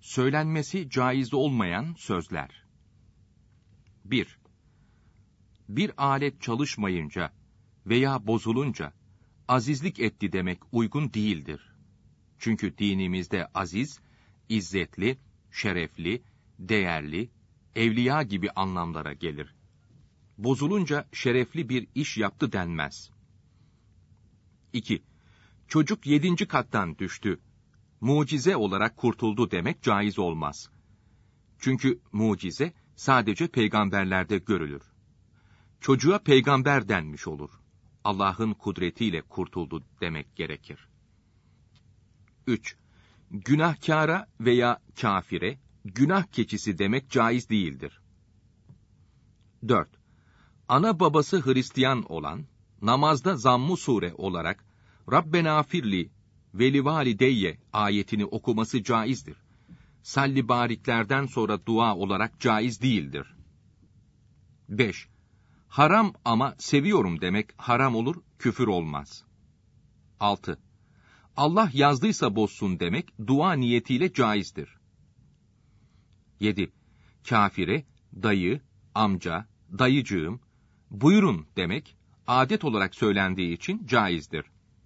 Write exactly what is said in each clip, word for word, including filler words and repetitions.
Söylenmesi caiz olmayan sözler. bir. Bir alet çalışmayınca veya bozulunca azizlik etti demek uygun değildir. Çünkü dinimizde aziz, izzetli, şerefli, değerli, evliya gibi anlamlara gelir. Bozulunca şerefli bir iş yaptı denmez. iki. Çocuk yedinci kattan düştü, mucize olarak kurtuldu demek caiz olmaz. Çünkü mucize sadece peygamberlerde görülür. Çocuğa peygamber denmiş olur. Allah'ın kudretiyle kurtuldu demek gerekir. üç. Günahkâra veya kâfire, günah keçisi demek caiz değildir. dört. Ana babası Hristiyan olan, namazda zamm-ı sure olarak Rabbena firli ve livalideyye ayetini okuması caizdir. Salli bariklerden sonra dua olarak caiz değildir. beş. Haram ama seviyorum demek haram olur, küfür olmaz. altı. Allah yazdıysa bozsun demek dua niyetiyle caizdir. yedi. Kafire, dayı, amca, dayıcığım, buyurun demek adet olarak söylendiği için caizdir.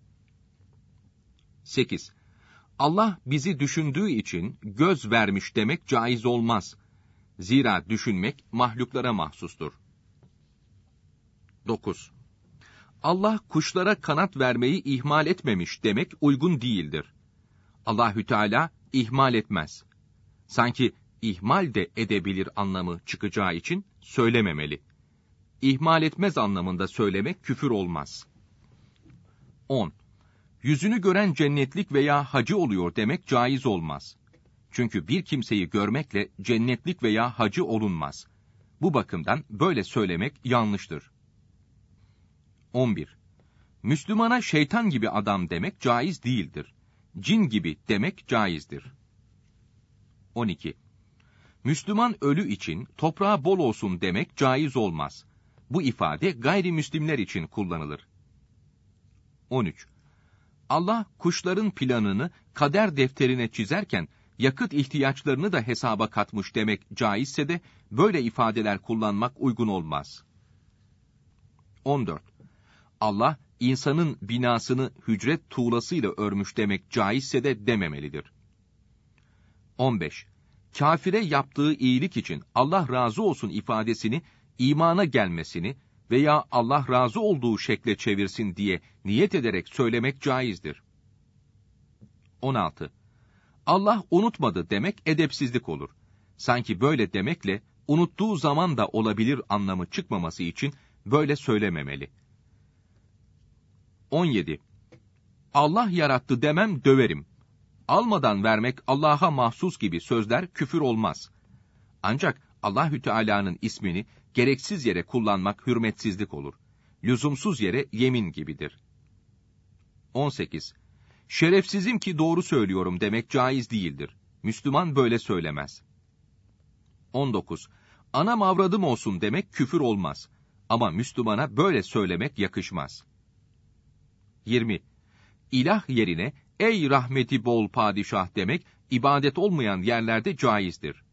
sekiz. Allah bizi düşündüğü için göz vermiş demek caiz olmaz. Zira düşünmek mahluklara mahsustur. dokuz. Allah kuşlara kanat vermeyi ihmal etmemiş demek uygun değildir. Allahü Teala ihmal etmez. Sanki ihmal de edebilir anlamı çıkacağı için söylememeli. İhmal etmez anlamında söylemek küfür olmaz. on. Yüzünü gören cennetlik veya hacı oluyor demek caiz olmaz. Çünkü bir kimseyi görmekle cennetlik veya hacı olunmaz. Bu bakımdan böyle söylemek yanlıştır. on bir. Müslümana şeytan gibi adam demek caiz değildir. Cin gibi demek caizdir. on iki. Müslüman ölü için toprağı bol olsun demek caiz olmaz. Bu ifade gayrimüslimler için kullanılır. on üç. Allah kuşların planını kader defterine çizerken yakıt ihtiyaçlarını da hesaba katmış demek caizse de böyle ifadeler kullanmak uygun olmaz. on dört. Allah insanın binasını hücret tuğlasıyla örmüş demek caizse de dememelidir. on beş. Kafire yaptığı iyilik için Allah razı olsun ifadesini imana gelmesini veya Allah razı olduğu şekle çevirsin diye niyet ederek söylemek caizdir. on altı. Allah unutmadı demek edepsizlik olur. Sanki böyle demekle unuttuğu zaman da olabilir anlamı çıkmaması için böyle söylememeli. on yedi. Allah yarattı demem döverim. Almadan vermek Allah'a mahsus gibi sözler küfür olmaz. Ancak Allahü Teala'nın ismini gereksiz yere kullanmak hürmetsizlik olur. Lüzumsuz yere yemin gibidir. on sekiz. Şerefsizim ki doğru söylüyorum demek caiz değildir. Müslüman böyle söylemez. on dokuz. Anam avradım olsun demek küfür olmaz. Ama Müslümana böyle söylemek yakışmaz. yirmi. İlah yerine ey rahmeti bol padişah demek ibadet olmayan yerlerde caizdir.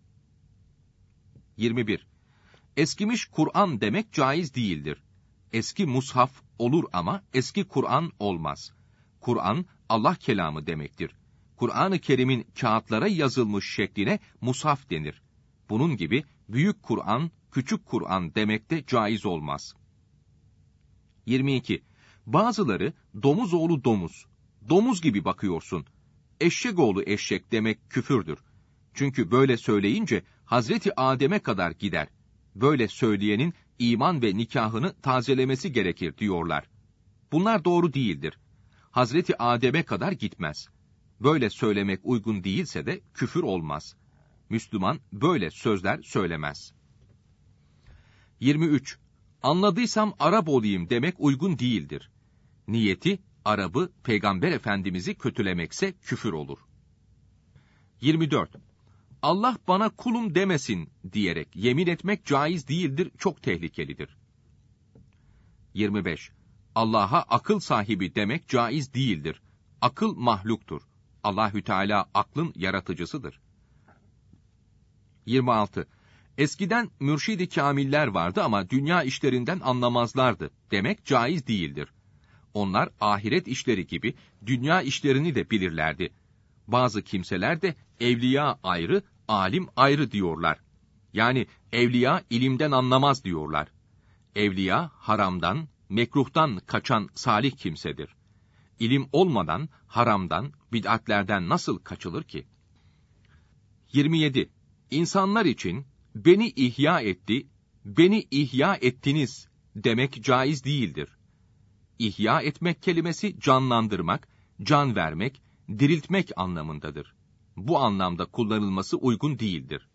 yirmi bir. Eskimiş Kur'an demek caiz değildir. Eski mushaf olur ama eski Kur'an olmaz. Kur'an Allah kelamı demektir. Kur'an-ı Kerim'in kağıtlara yazılmış şekline mushaf denir. Bunun gibi büyük Kur'an, küçük Kur'an demek de caiz olmaz. yirmi iki. Bazıları domuz oğlu domuz, domuz gibi bakıyorsun, eşek oğlu eşek demek küfürdür. Çünkü böyle söyleyince Hazreti Adem'e kadar gider. Böyle söyleyenin iman ve nikahını tazelemesi gerekir diyorlar. Bunlar doğru değildir. Hazreti Adem'e kadar gitmez. Böyle söylemek uygun değilse de küfür olmaz. Müslüman böyle sözler söylemez. yirmi üç. Anladıysam Arap olayım demek uygun değildir. Niyeti Arap'ı, Peygamber Efendimiz'i kötülemekse küfür olur. yirmi dört. Allah bana kulum demesin diyerek yemin etmek caiz değildir, çok tehlikelidir. yirmi beş. Allah'a akıl sahibi demek caiz değildir. Akıl mahluktur. Allahü Teala aklın yaratıcısıdır. yirmi altı. Eskiden mürşid-i kâmiller vardı ama dünya işlerinden anlamazlardı demek caiz değildir. Onlar ahiret işleri gibi dünya işlerini de bilirlerdi. Bazı kimseler de evliya ayrı, alim ayrı diyorlar. Yani evliya ilimden anlamaz diyorlar. Evliya haramdan, mekruhtan kaçan salih kimsedir. İlim olmadan haramdan, bid'atlerden nasıl kaçılır ki? yirmi yedi. İnsanlar için beni ihya etti, beni ihya ettiniz demek caiz değildir. İhya etmek kelimesi canlandırmak, can vermek, diriltmek anlamındadır. Bu anlamda kullanılması uygun değildir.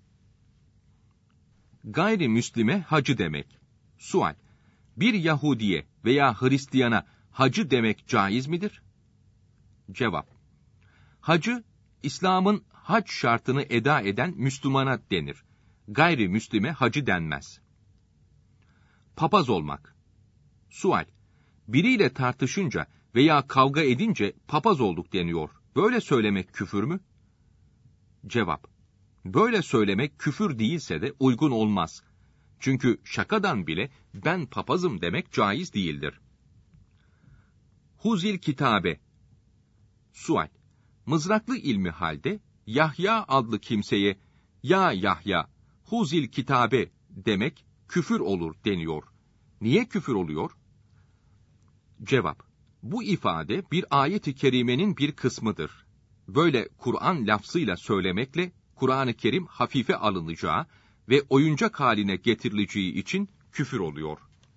Gayrimüslime hacı demek. Sual: Bir Yahudiye veya Hristiyana hacı demek caiz midir? Cevap: Hacı, İslam'ın hac şartını eda eden Müslümana denir. Gayrimüslime hacı denmez. Papaz olmak. Sual: Biriyle tartışınca veya kavga edince papaz olduk deniyor. Böyle söylemek küfür mü? Cevap: Böyle söylemek küfür değilse de uygun olmaz. Çünkü şakadan bile ben papazım demek caiz değildir. Huzil kitabe. Sual: Mızraklı ilmi halde Yahya adlı kimseye ya Yahya, huzil kitabe demek küfür olur deniyor. Niye küfür oluyor? Cevap: Bu ifade bir ayet-i kerimenin bir kısmıdır. Böyle Kur'an lafzıyla söylemekle Kur'an-ı Kerim hafife alınacağı ve oyuncak haline getirileceği için küfür oluyor.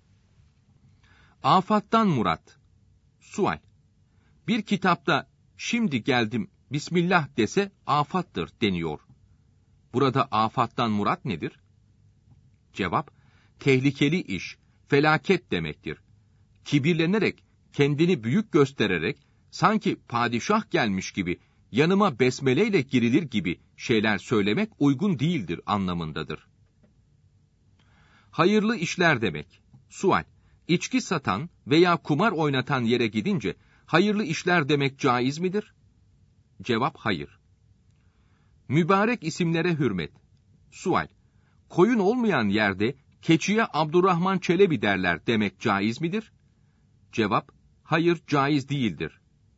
Afattan murat. Sual: Bir kitapta şimdi geldim Bismillah dese afattır deniyor. Burada afattan murat nedir? Cevap: Tehlikeli iş, felaket demektir. Kibirlenerek, kendini büyük göstererek, sanki padişah gelmiş gibi, yanıma besmeleyle girilir gibi şeyler söylemek uygun değildir anlamındadır. Hayırlı işler demek. Sual: İçki satan veya kumar oynatan yere gidince, hayırlı işler demek caiz midir? Cevap: Hayır. Mübarek isimlere hürmet. Sual: Koyun olmayan yerde keçiye Abdurrahman Çelebi derler demek caiz midir? Cevap: Hayır, caiz değildir.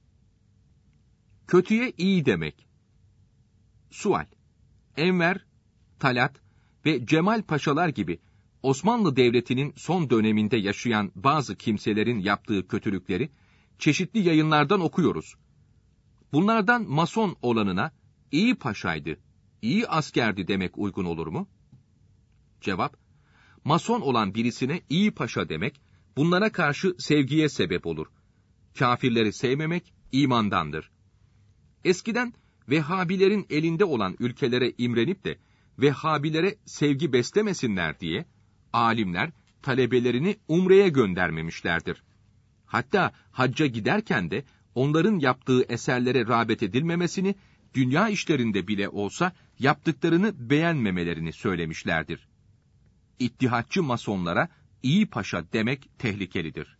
Kötüye iyi demek. Sual: Enver, Talat ve Cemal Paşalar gibi Osmanlı Devleti'nin son döneminde yaşayan bazı kimselerin yaptığı kötülükleri çeşitli yayınlardan okuyoruz. Bunlardan mason olanına iyi paşaydı, iyi askerdi demek uygun olur mu? Cevap: Mason olan birisine iyi paşa demek, bunlara karşı sevgiye sebep olur. Kafirleri sevmemek imandandır. Eskiden Vehhabilerin elinde olan ülkelere imrenip de Vehhabilere sevgi beslemesinler diye alimler talebelerini Umre'ye göndermemişlerdir. Hatta hacca giderken de onların yaptığı eserlere rağbet edilmemesini, dünya işlerinde bile olsa yaptıklarını beğenmemelerini söylemişlerdir. İttihatçı masonlara iyi paşa demek tehlikelidir.